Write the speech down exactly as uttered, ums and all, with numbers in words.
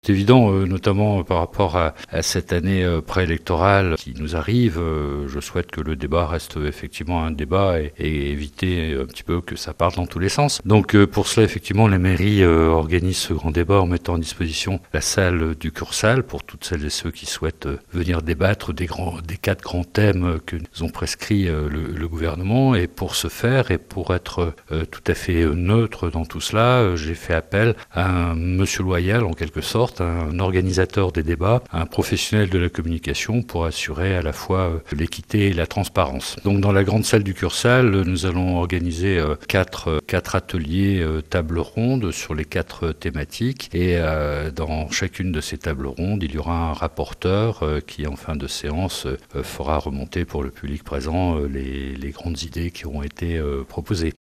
C'est évident, euh, notamment par rapport à, à cette année euh, préélectorale qui nous arrive. Euh, je souhaite que le débat reste effectivement un débat et, et éviter un petit peu que ça parte dans tous les sens. Donc euh, pour cela, effectivement, la mairie euh, organise ce grand débat en mettant à disposition la salle du Cursal pour toutes celles et ceux qui souhaitent euh, venir débattre des, grands, des quatre grands thèmes que nous ont prescrits euh, le, le gouvernement. Et pour ce faire et pour être euh, tout à fait neutre dans tout cela, euh, j'ai fait appel à un monsieur loyal en quelque sorte, un organisateur des débats, un professionnel de la communication pour assurer à la fois l'équité et la transparence. Donc dans la grande salle du Cursal, nous allons organiser quatre, quatre ateliers tables rondes sur les quatre thématiques et dans chacune de ces tables rondes, il y aura un rapporteur qui en fin de séance fera remonter pour le public présent les, les grandes idées qui auront été proposées.